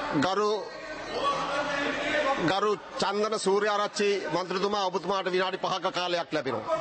ගරු ගරු චන්දන සූර්යාරච්චි මන්ත්‍රීතුමා ඔබතුමාට විනාඩි 5ක කාලයක් ලැබෙනවා.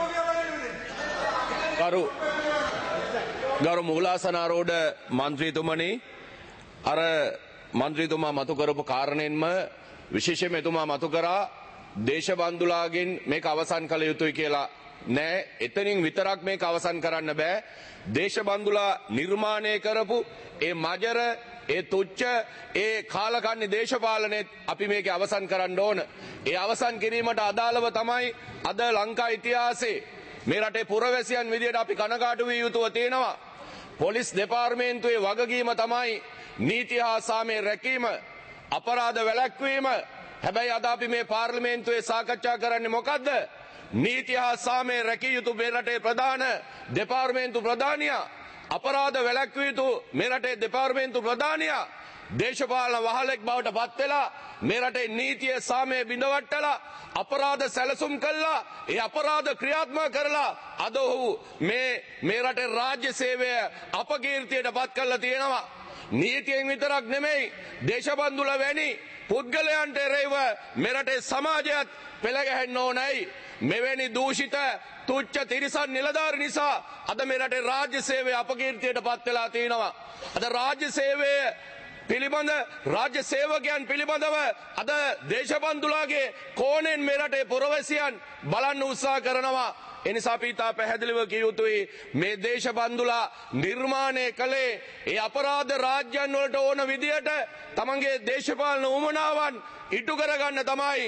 ගරු මූලාසනාරෝඩ මන්ත්‍රීතුමනි අර මන්ත්‍රීතුමා මතු කරපු කාරණයෙන්ම විශේෂයෙන්ම එතුමා මතු කරා දේශබන්දුලාගෙන් මේක අවසන් කළ යුතුයි කියලා. නෑ, එතනින් විතරක් මේක අවසන් කරන්න බෑ. දේශබන්දුලා නිර්මාණය කරපු ඒ මජර ඒ තුච්ච ඒ කාලකන්ණි දේශපාලනයත් අපි මේක අවසන් කරන්න ඕන. ඒ අවසන් කිරීමට අදාළව තමයි අද ලංකා ඉතිහාසයේ මේ රටේ පුරවැසියන් විදියට අපි කනගාටු විය යුතුව තියෙනවා. පොලිස් දෙපාර්තමේන්තුවේ වගකීම තමයි නීති හා සාමය රැකීම, අපරාධ වැළැක්වීම. හැබැයි අද අපි මේ පාර්ලිමේන්තුවේ සාකච්ඡා කරන්නේ මොකද්ද? නීති හා සාමය රැකිය යුතු මේ රටේ ප්‍රධාන දෙපාර්තමේන්තු ප්‍රධානියා, අපරාධ වැළැක්විය යුතු මේ රටේ දෙපාර්තමේන්තු ප්‍රධානියා දේශපාලන වහලෙක් බවට පත් වෙලා මේ රටේ නීතිය සාමය බිඳවට්ටලා අපරාධ සැලසුම් කළා. ඒ අපරාධ ක්‍රියාත්මක කරලා අද ඔහු මේ රටේ රාජ්‍ය සේවය අපකීර්තියට පත් කරලා තියෙනවා. නීතියෙන් විතරක් නෙමෙයි, දේශබන්දුල වැනි පුද්ගලයන්ට එරෙහිව මේ රටේ සමාජයත් පෙළගැහෙන්න ඕනයි. මෙවැනි දූෂිත තුච්ච තිරිසන් නිලධාරි නිසා අද මේ රටේ රාජ්‍ය සේවය අපකීර්තියට පත් වෙලා තියෙනවා. අද රාජ්‍ය සේවය පිළිබඳ රාජ්‍ය සේවකයන් පිළිබඳව අද දේශබන්දුලාගේ කෝණයෙන් මේ රටේ පුරවැසියන් බලන්න උත්සාහ කරනවා. එනිසා අපි තා පැහැදිලිව කිය යුතුයි මේ දේශබන්දුලා නිර්මාණය කළේ ඒ අපරාධ රාජ්‍යයන් වලට ඕන විදියට තමන්ගේ දේශපාලන උමනාවන් ඉටු කරගන්න තමයි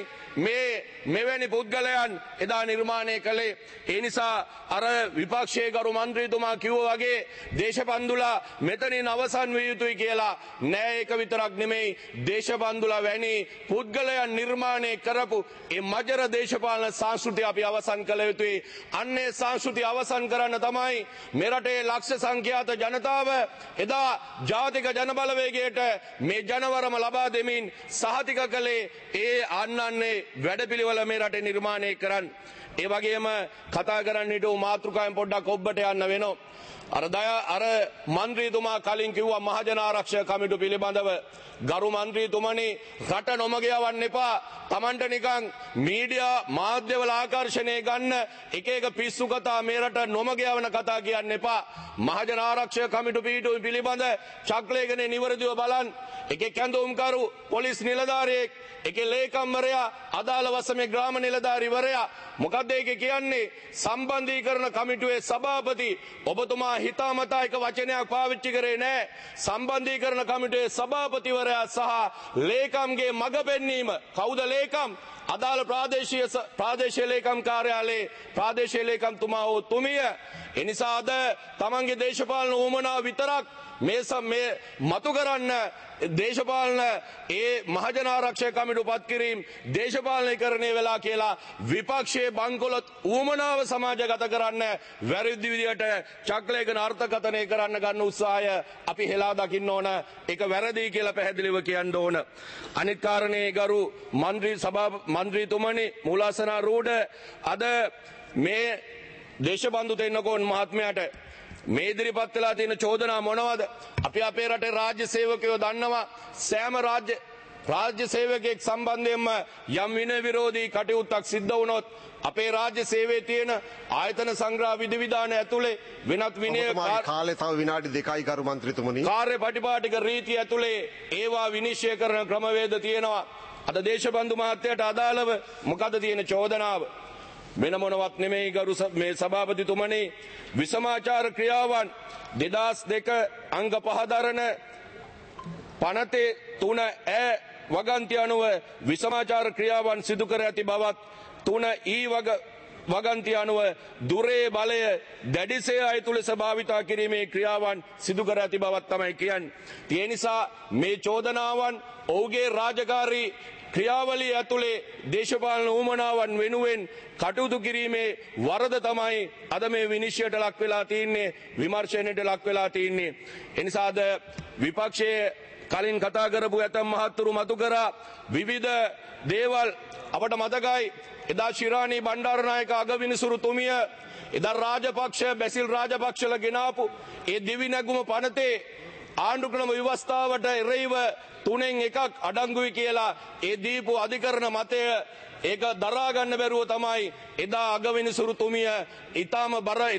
මෙවැනි පුද්ගලයන් එදා නිර්මාණය කළේ. ඒ නිසා අර විපක්ෂයේ ගරු මන්ත්‍රීතුමා කිව්වා වගේ දේශබන්දුලා මෙතනින් අවසන් විය යුතුයි කියලා. නෑ, ඒක විතරක් නෙමෙයි, දේශබන්දුලා වැනි පුද්ගලයන් නිර්මාණය කරපු ඒ මජර දේශපාලන සංස්කෘතිය අපි අවසන් කළ යුතුයි. අන්නේ සංස්කෘතිය අවසන් කරන්න තමයි මේ රටේ ලක්ෂ සංඛ්‍යාත ජනතාව එදා ජාතික ජනබලවේගයට මේ ජනවරම ලබා දෙමින් සහතික කළේ. ඒ අන්නන්නේ වැඩපිළිවෙල මේ රටේ නිර්මාණය කරන්න. ඒ වගේම කතා කරන්න හිටු මාතෘකාවෙන් පොඩ්ඩක් ඔබට යන්න වෙනවා. අර මන්ත්‍රීතුමා කලින් කිව්වා මහජන ආරක්ෂක කමිටු පිළිබඳව. ගරු මන්ත්‍රීතුමනි, රට නොමග යවන්න එපා. Tamanට නිකන් මීඩියා මාධ්‍යවල ආකර්ෂණය ගන්න එක පිස්සු කතා, මේ රට නොමග යවන කතා කියන්න එපා. මහජන ආරක්ෂක කමිටු පිළිබඳ චක්‍රයකනේ නිවැරදිව බලන්න. එකේ කැඳවුම්කරු පොලිස් නිලධාරියෙක්, එකේ ලේකම්වරයා, අදාළ වසමේ ග්‍රාම නිලධාරිවරයා. මොකද්ද ඒක කියන්නේ? සම්බන්ධීකරණ කමිටුවේ සභාපති ඔබතුමා හිතාමතා එක වචනයක් පාවිච්චි කරේ නැහැ. සම්බන්ධීකරණ කමිටුවේ සභාපතිවරයා සහ ලේකම්ගේ මඟ පෙන්වීම. කවුද ලේකම්? අදාළ ප්‍රාදේශීය ලේකම් කාර්යාලයේ ප්‍රාදේශීය ලේකම්තුමා වූ තුමිය. එනිසා අද තමන්ගේ දේශපාලන උවමනාව විතරක් මේ මතු කරන්න දේශපාලන ඒ මහජන ආරක්ෂක කමිටු පත් කිරීම දේශපාලනීකරණය වෙලා කියලා විපක්ෂයේ බංකොලොත් උවමනාව සමාජගත කරන්න වැරදි විදියට චක්‍රයකන අර්ථකථනය කරන්න ගන්න උත්සාහය අපි හෙලා දකින්න ඕන. ඒක වැරදි කියලා පැහැදිලිව කියන්න ඕන. අනිත් කාරණේ ගරු මන්ත්‍රීතුමනි මූලාසනාරූඪ අද මේ දේශබන්දු තෙන්නකෝන් මහත්මයාට මේ ඉදිරිපත් වෙලා තියෙන චෝදනා මොනවද? අපි අපේ රටේ රාජ්‍ය සේවකයෝ දන්නවා සෑම රාජ්‍ය සේවකයෙක් සම්බන්ධයෙන්ම යම් විනය විරෝධී කටයුත්තක් සිද්ධ වුණොත් අපේ රාජ්‍ය සේවයේ තියෙන ආයතන සංග්‍රහ විධිවිධාන ඇතුලේ වෙනත් විනය කාලේ තව විනාඩි 2යි ගරු මන්ත්‍රීතුමනි. කාර්ය පටිපාටික රීතිය ඇතුලේ ඒවා විනිශ්චය කරන ක්‍රමවේද තියෙනවා. අද දේශබන්දු මහත්තයාට අදාළව මොකද තියෙන චෝදනාව? වෙන මොනවත් නෙමෙයි ගරු මේ සභාපතිතුමනි, විසමාචාර ක්‍රියාවන් 2002 අංග 5 දරන පනතේ 3 වගන්ති අනුව විසමාචාර ක්‍රියාවන් සිදු කර ඇති බවත් 3 වගන්ති අනුව දුරේ බලය දැඩිසේ අයතු ලෙස භාවිතා කිරීමේ ක්‍රියාවන් සිදු කර ඇති බවත් තමයි කියන්නේ. ඒ නිසා මේ චෝදනාවන් ඔහුගේ රාජකාරී ක්‍රියාවලිය ඇතුලේ දේශපාලන උවමනාවන් වෙනුවෙන් කටයුතු කිරීමේ වරද තමයි අද මේ විනිශ්චයට ලක් වෙලා තින්නේ, විමර්ශනයට ලක් වෙලා තින්නේ. එනිසා අද විපක්ෂයේ කලින් කතා කරපු ඇතම් මහත්තුරු මතු කරා විවිධ දේවල්. අපට මතකයි එදා ශිරාණී බණ්ඩාරනායක අගවිනිසුරු තුමිය එදා බැසිල් රාජපක්ෂල ගෙනාපු ඒ දිවි නැගුම පනතේ ආණ්ඩු ක්‍රම ව්‍යවස්ථාවට එරෙහිව 3න් 1ක් අඩංගුයි කියලා ඒ දීපු අධිකරණ මතය ඒක දරා ගන්න බැරුව තමයි එදා අගවිනිසුරු තුමිය ඊටාම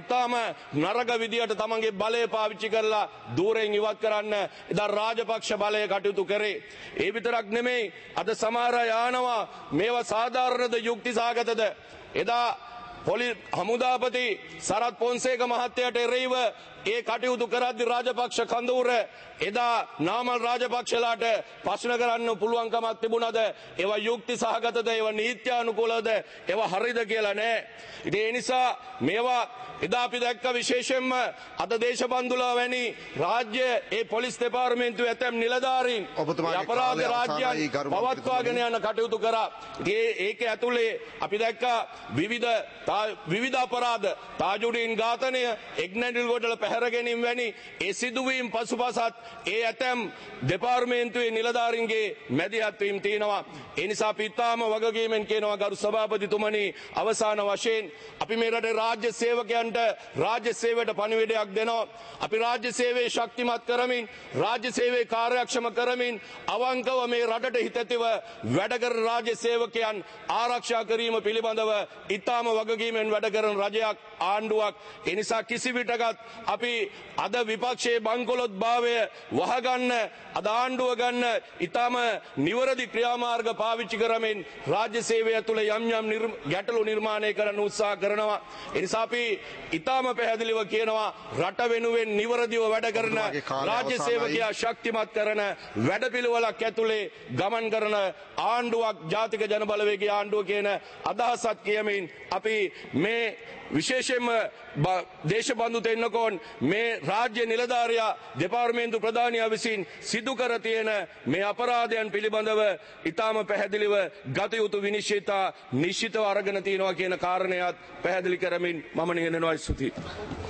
නරක විදියට තමන්ගේ බලය පාවිච්චි කරලා දූරෙන් ඉවත් කරන්න එදා රාජපක්ෂ බලය කටයුතු කරේ. ඒ විතරක් නෙමෙයි අද සමහර අය ආනවා මේවා සාධාරණද යුක්ති සහගතද එදා හමුදාපති සරත් පොන්සේක මහත්තයට එරෙහිව ඒ කටයුතු කරද්දි රාජපක්ෂ කඳවුර එදා නාමල් රාජපක්ෂලාට ප්‍රශ්න කරන්න පුළුවන්කමක් තිබුණද ඒවා යුක්ති සහගතද ඒවා නීත්‍යානුකූලද ඒවා හරිද කියලා නෑ. ඉතින් ඒ නිසා මේවා එදා අපි දැක්ක විශේෂයෙන්ම අද දේශබන්දුලා වැනි රාජ්‍ය ඒ පොලිස් දෙපාර්තමේන්තුවේ ඇතැම් නිලධාරීන් අපරාධ රාජ්‍යයන් පවත්වාගෙන යන කටයුතු කරා. ඒක ඇතුලේ අපි දැක්කා විවිධ අපරාධ තාජුඩීන් ඝාතනය එක්නැඩිල් ගොඩල පැහැර ගැනීම වැනි ඒ සිදුවීම් පසුපසත් ඒ ඇතැම් දෙපාර්තමේන්තුවේ නිලධාරීන්ගේ මැදිහත් වීම තියෙනවා. ඒ නිසා අපි ඉතාම වගකීමෙන් කියනවා ගරු සභාපතිතුමනි අවසාන වශයෙන් අපි මේ රටේ රාජ්‍ය සේවකයන්ට රාජ්‍ය සේවයට පණිවිඩයක් දෙනවා. අපි රාජ්‍ය සේවය ශක්තිමත් කරමින් රාජ්‍ය සේවය කාර්යක්ෂම කරමින් අවංකව මේ රටට හිතැතිව වැඩ කරන රාජ්‍ය සේවකයන් ආරක්ෂා කිරීම පිළිබඳව ඉතාම වගකීමෙන් වැඩ කරන රජයක් ආණ්ඩුවක්. ඒ නිසා කිසි විටකත් අපි අද විපක්ෂයේ බංකොලොත් භාවය වහගන්න අද ආණ්ඩුව ගන්න ඉතාම නිවැරදි ක්‍රියාමාර්ග පාවිච්චි කරමින් රාජ්‍ය සේවය තුළ යම් ගැටලු නිර්මාණය කරන්න උත්සාහ කරනවා. ඒ නිසා අපි ඉතාම පැහැදිලිව කියනවා රට වෙනුවෙන් නිවැරදිව වැඩ කරන රාජ්‍ය සේවකයා ශක්තිමත් කරන වැඩපිළිවෙලක් ඇතුලේ ගමන් කරන ආණ්ඩුවක් ජාතික ජනබලවේගයේ ආණ්ඩුව කියන අදහසත් කියමින් අපි මේ විශේෂයෙන්ම දේශබන්දු තෙන්නකෝන් මේ රාජ්‍ය නිලධාරියා දෙපාර්තමේන්තු ප්‍රධානියා විසින් සිදු කර තියෙන මේ අපරාධයන් පිළිබඳව ඉතාම පැහැදිලිව ගත යුතු විනිශ්චිතා නිශ්චිතව අරගෙන තියෙනවා කියන කාරණයත් පැහැදිලි කරමින් මම නිහඬව ස්තුතියි.